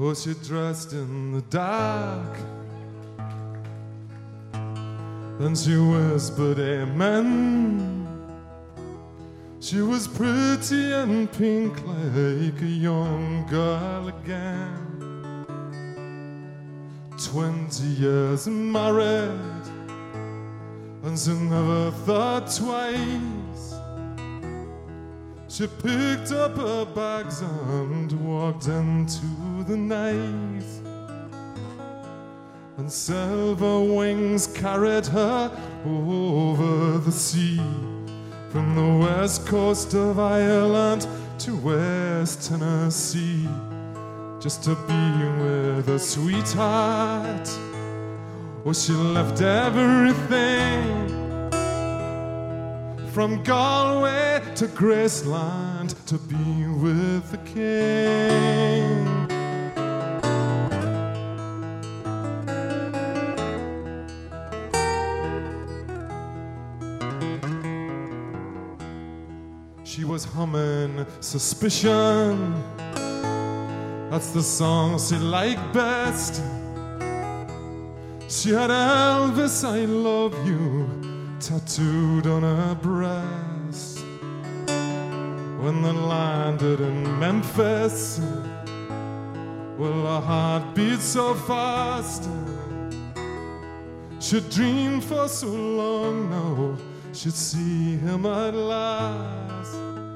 Oh, she dressed in the dark, and she whispered amen. She was pretty and pink like a young girl again. 20 years married, and she never thought twice. She picked up her bags and walked into the night, and silver wings carried her over the sea, from the west coast of Ireland to West Tennessee, just to be with a sweetheart. Oh, she left everything, from Galway to Graceland, to be with the king. She was humming Suspicion, that's the song she liked best. She had Elvis, I love you, tattooed on her breast. When they landed in Memphis, well, her heart beat so fast. She dreamed for so long now she'd see him at last.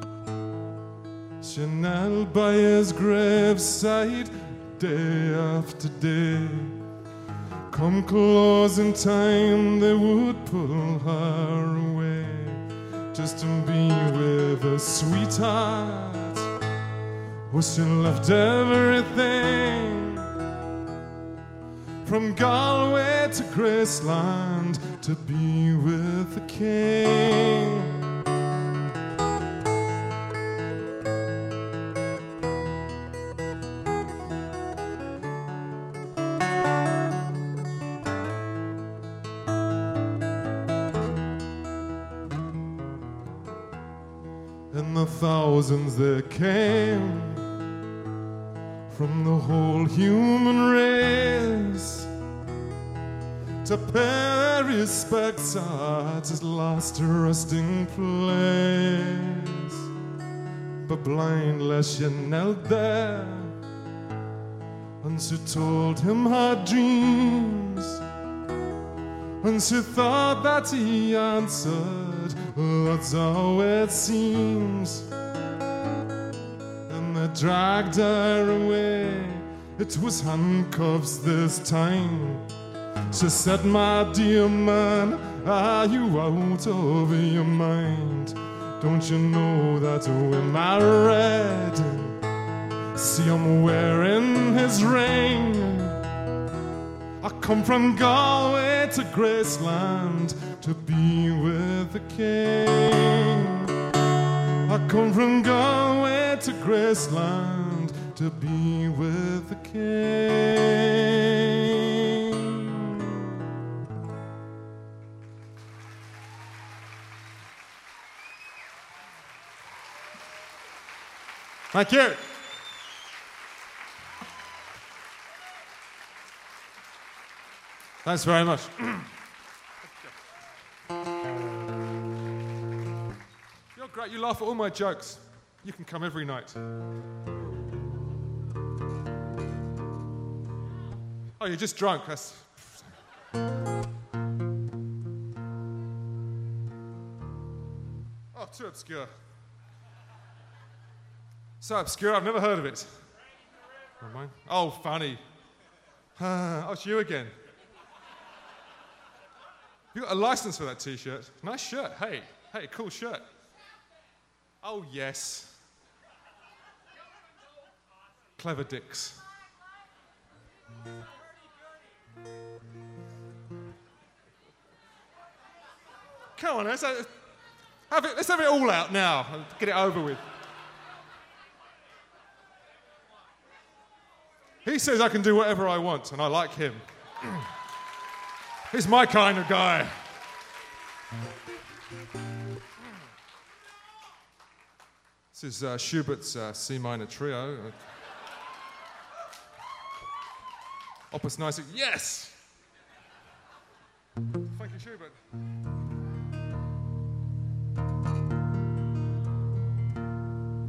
She knelt by his graveside day after day. Come closing time, they would pull her away, just to be with a sweetheart. Oh, she left everything, from Galway to Graceland, to be with the king. And the thousands that came from the whole human race to pay respects at his last resting place. But blindless she knelt there, and she told him her dreams, and she thought that he answered, that's how it seems. And they dragged her away, it was handcuffs this time. She said, my dear man, are you out of your mind? Don't you know that we're married? See, I'm wearing his ring. I come from Galway to Graceland, to be with the king. I come from Galway to Graceland, to be with the king. Thank you. Thanks very much. You're great. You laugh at all my jokes. You can come every night. Oh, you're just drunk. That's... Oh, too obscure. So obscure, I've never heard of it. Oh, funny. Oh, it's you again. You got a license for that T-shirt. Nice shirt. Hey, cool shirt. Oh, yes. Clever dicks. Come on, let's have it all out now. Get it over with. He says I can do whatever I want, and I like him. He's my kind of guy. This is Schubert's C minor trio. Opus 96. Yes! Thank you, Schubert.